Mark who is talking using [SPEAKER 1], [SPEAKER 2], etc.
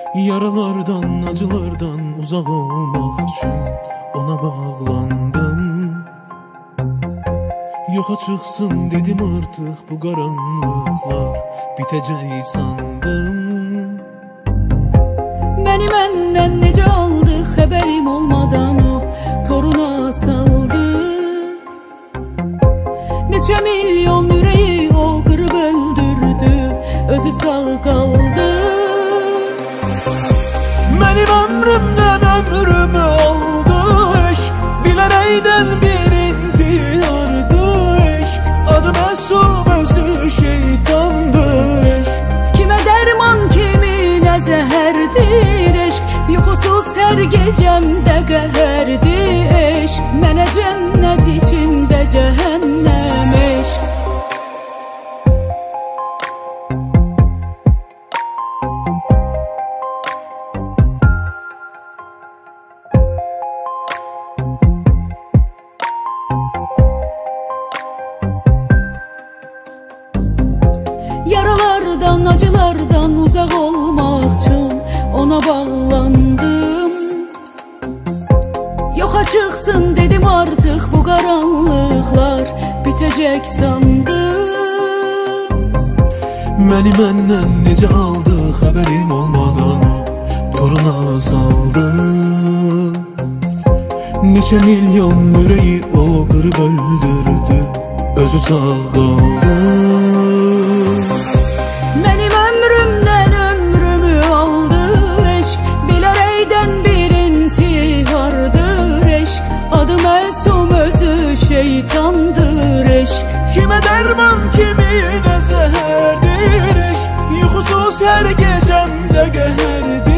[SPEAKER 1] Yaralardan, acılardan uzak olmak için ona bağlandım. Yoxa çıxsın dedim artık bu qaranlıqlar bitəcək sandım.
[SPEAKER 2] Məni məndən necə aldı, xəbərim olmadan o toruna saldı. Neçə milyon ürəyi o qırıb öldürdü, özü sağ qaldı.
[SPEAKER 1] Mənim ömrümdən ömrümü aldı eşq, bilərəkdən bir intihardı eşq. Adı məsum, özü şeytandır eşq.
[SPEAKER 2] Kimə dərman, kiminə zəhərdir eşq. Yuxusuz hər gecəmdə qəhərdir eşq. Mənə cənnət içində cəhənnəm eşq. Yaralardan, acılardan uzaq olmaq üçün ona bağlandım. Yoxa çıxsın dedim artıq bu qaranlıqlar bitəcək sandım.
[SPEAKER 1] Məni məndən necə aldı, xəbərim olmadan o toruna saldı. Neçə milyon ürəyi o qırıb öldürdü, özü sağ qaldı.
[SPEAKER 2] Mənim ömrümdən ömrümü aldı eşq, bilərəkdən bir intihardır eşq. Adı məsum, özü şeytandır eşq.
[SPEAKER 1] Kimə dərman, kiminə zəhərdir eşq. Yuxusuz hər gecəmdə qəhərdir